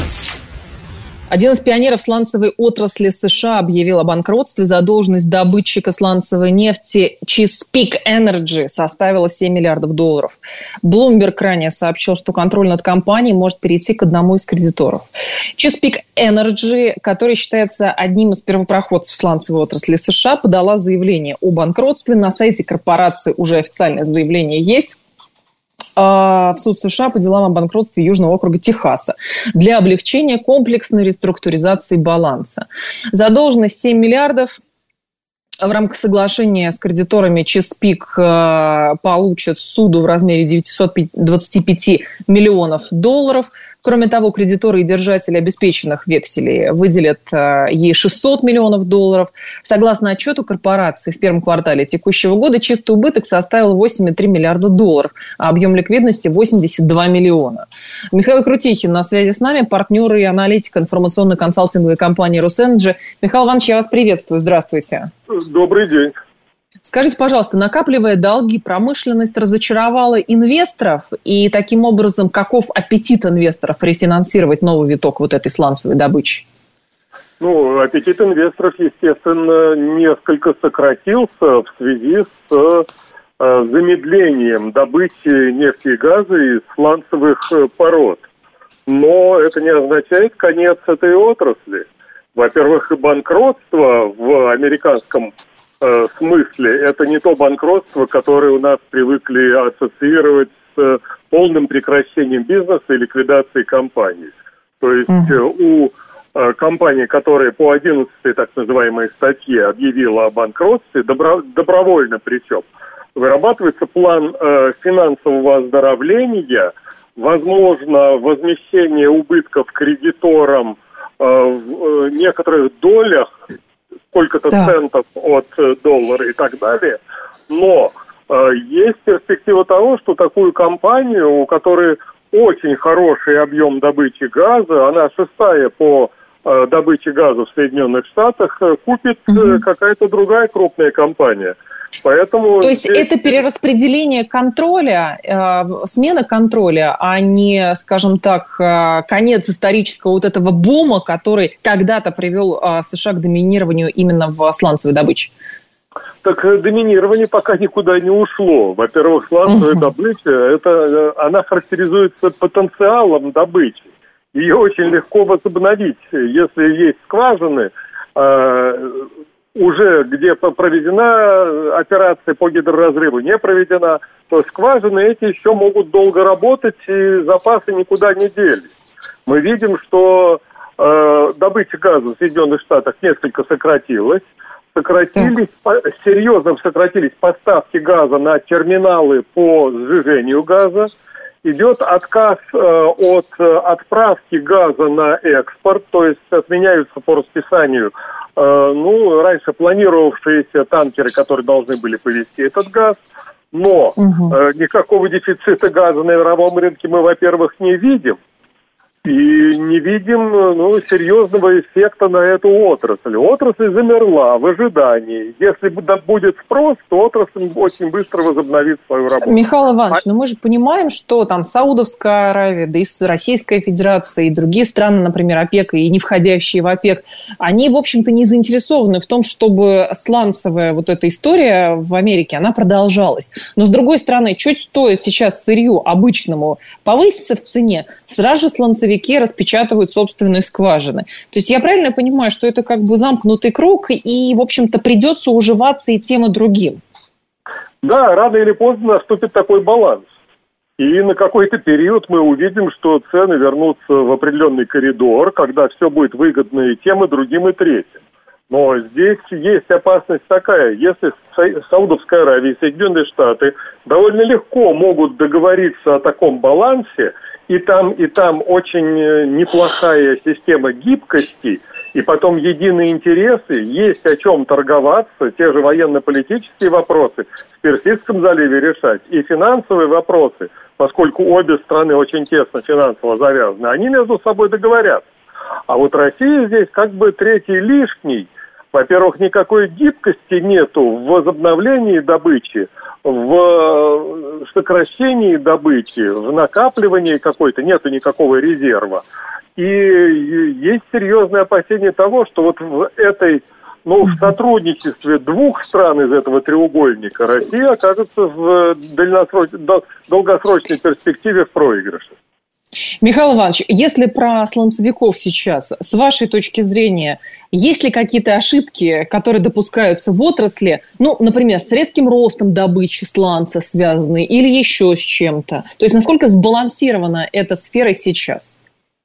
Один из пионеров сланцевой отрасли США объявил о банкротстве. Задолженность добытчика сланцевой нефти Chesapeake Energy составила $7 миллиардов. Bloomberg ранее сообщил, что контроль над компанией может перейти к одному из кредиторов. Chesapeake Energy, который считается одним из первопроходцев сланцевой отрасли США, подала заявление о банкротстве. На сайте корпорации уже официальное заявление есть. В суд США по делам о банкротстве Южного округа Техаса для облегчения комплексной реструктуризации баланса. Задолженность 7 миллиардов. В рамках соглашения с кредиторами Chesapeake получат суду в размере $925 миллионов. Кроме того, кредиторы и держатели обеспеченных векселей выделят ей $600 миллионов. Согласно отчету корпорации, в первом квартале текущего года чистый убыток составил $8,3 миллиарда, а объем ликвидности 82 миллиона. Михаил Крутихин на связи с нами, партнер и аналитик информационно-консалтинговой компании «Росэнерджи». Михаил Иванович, я вас приветствую. Здравствуйте. Добрый день. Скажите, пожалуйста, накапливая долги, промышленность разочаровала инвесторов? И таким образом, каков аппетит инвесторов рефинансировать новый виток вот этой сланцевой добычи? Ну, аппетит инвесторов, естественно, несколько сократился в связи с замедлением добычи нефти и газа из сланцевых пород. Но это не означает конец этой отрасли. Во-первых, банкротство в американском смысле это не то банкротство, которое у нас привыкли ассоциировать с полным прекращением бизнеса и ликвидацией компании. То есть у компании, которая по 11-й так называемой статье объявила о банкротстве, добровольно причем, вырабатывается план финансового оздоровления, возможно, возмещение убытков кредиторам в некоторых долях, сколько-то центов от доллара и так далее. Но есть перспектива того, что такую компанию, у которой очень хороший объем добычи газа, она 6-я по добыче газа в Соединенных Штатах, купит какая-то другая крупная компания. Поэтому то есть это перераспределение контроля, смена контроля, а не, скажем так, конец исторического вот этого бума, который когда-то привел США к доминированию именно в сланцевой добыче. Так доминирование пока никуда не ушло. Во-первых, сланцевая добыча, она характеризуется потенциалом добычи. Ее очень легко возобновить. Если есть скважины, уже где проведена операция по гидроразрыву, не проведена, то скважины эти еще могут долго работать, и запасы никуда не делись. Мы видим, что добыча газа в Соединенных Штатах несколько сократилась. Серьезно сократились поставки газа на терминалы по сжижению газа. Идет отказ от отправки газа на экспорт, то есть отменяются по расписанию раньше планировавшиеся танкеры, которые должны были повезти этот газ. Но никакого дефицита газа на мировом рынке мы, во-первых, не видим. И не видим серьезного эффекта на эту отрасль. Отрасль замерла в ожидании. Если будет спрос, то отрасль очень быстро возобновит свою работу. Михаил Иванович, мы же понимаем, что там Саудовская Аравия, да и Российская Федерация, и другие страны, например, ОПЕК, и не входящие в ОПЕК, они, в общем-то, не заинтересованы в том, чтобы сланцевая вот эта история в Америке, она продолжалась. Но, с другой стороны, чуть стоит сейчас сырью обычному повыситься в цене, сразу же сланцевики распечатывают собственные скважины. То есть я правильно понимаю, что это как бы замкнутый круг, и, в общем-то, придется уживаться и тем, и другим? Да, рано или поздно наступит такой баланс. И на какой-то период мы увидим, что цены вернутся в определенный коридор, когда все будет выгодно и тем, и другим, и третьим. Но здесь есть опасность такая. Если Саудовская Аравия и Соединенные Штаты довольно легко могут договориться о таком балансе, и там очень неплохая система гибкости, и потом единые интересы, есть о чем торговаться, те же военно-политические вопросы в Персидском заливе решать, и финансовые вопросы, поскольку обе страны очень тесно финансово завязаны, они между собой договорятся. А вот Россия здесь как бы третий лишний. Во-первых, никакой гибкости нету в возобновлении добычи, в сокращении добычи, в накапливании какой-то, нету никакого резерва. И есть серьезное опасение того, что вот в этой, в сотрудничестве двух стран из этого треугольника Россия окажется в долгосрочной перспективе в проигрыше. Михаил Иванович, если про сланцевиков сейчас, с вашей точки зрения, есть ли какие-то ошибки, которые допускаются в отрасли, например, с резким ростом добычи сланца связаны или еще с чем-то? То есть насколько сбалансирована эта сфера сейчас?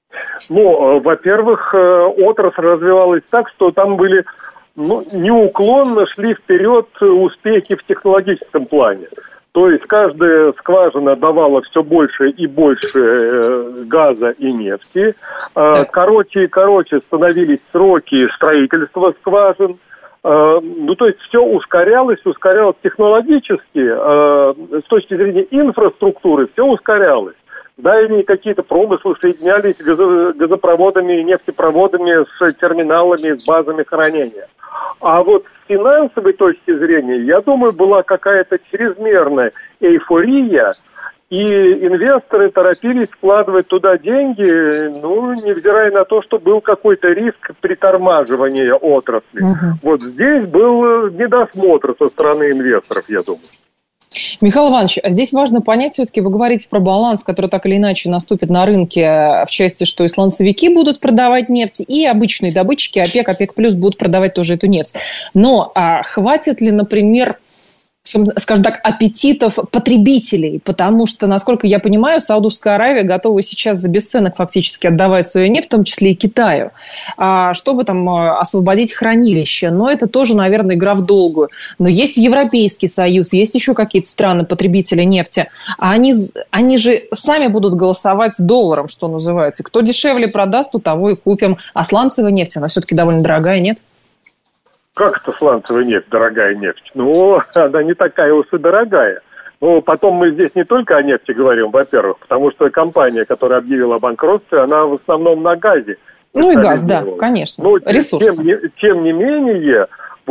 Во-первых, отрасль развивалась так, что там были неуклонно шли вперед успехи в технологическом плане. То есть каждая скважина давала все больше и больше газа и нефти. Короче и короче становились сроки строительства скважин. То есть все ускорялось технологически. С точки зрения инфраструктуры все ускорялось. Дальние какие-то промыслы соединялись газопроводами и нефтепроводами с терминалами, с базами хранения. А вот с финансовой точки зрения, я думаю, была какая-то чрезмерная эйфория, и инвесторы торопились вкладывать туда деньги, невзирая на то, что был какой-то риск притормаживания отрасли. Вот здесь был недосмотр со стороны инвесторов, я думаю. Михаил Иванович, здесь важно понять, все-таки вы говорите про баланс, который так или иначе наступит на рынке в части, что и сланцевики будут продавать нефть, и обычные добытчики ОПЕК, ОПЕК+, будут продавать тоже эту нефть. Но хватит ли, например, скажем так, аппетитов потребителей, потому что, насколько я понимаю, Саудовская Аравия готова сейчас за бесценок фактически отдавать свою нефть, в том числе и Китаю, чтобы там освободить хранилище. Но это тоже, наверное, игра в долгую. Но есть Европейский Союз, есть еще какие-то страны-потребители нефти. А они же сами будут голосовать долларом, что называется. Кто дешевле продаст, у того и купим. А сланцевая нефть, она все-таки довольно дорогая, нет? Как это сланцевая нефть, дорогая нефть? Она не такая уж и дорогая. Потом мы здесь не только о нефти говорим, во-первых, потому что компания, которая объявила о банкротстве, она в основном на газе. И газ, да, конечно, ресурсы. Тем не менее,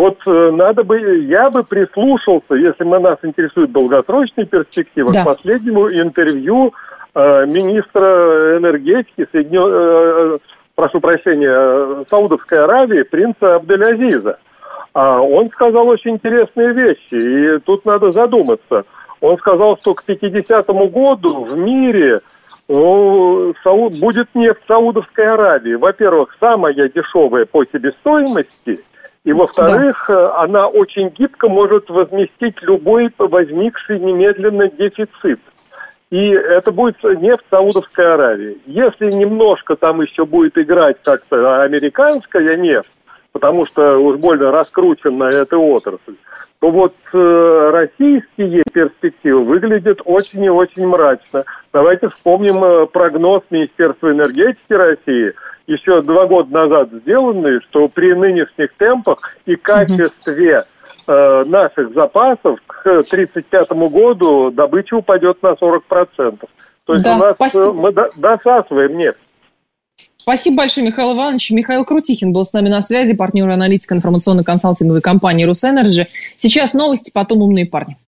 я бы прислушался, если нас интересует долгосрочная перспектива, к последнему интервью министра энергетики Саудовской Аравии, принца Абдель-Азиза. Он сказал очень интересные вещи, и тут надо задуматься. Он сказал, что к 50-му году в мире будет нефть Саудовской Аравии. Во-первых, самая дешевая по себестоимости, И, во-вторых, она очень гибко может возместить любой возникший немедленно дефицит. И это будет нефть Саудовской Аравии. Если немножко там еще будет играть как-то американская нефть, потому что уж больно раскручена эта отрасль, то вот российские перспективы выглядят очень и очень мрачно. Давайте вспомним прогноз Министерства энергетики России, еще 2 года назад сделанный, что при нынешних темпах и качестве наших запасов к 1935 году добыча упадет на 40%. То есть у нас мы досасываем нефть. Спасибо большое, Михаил Иванович. Михаил Крутихин был с нами на связи, партнер и аналитик информационно-консалтинговой компании «Русэнерджи». Сейчас новости, потом «Умные парни».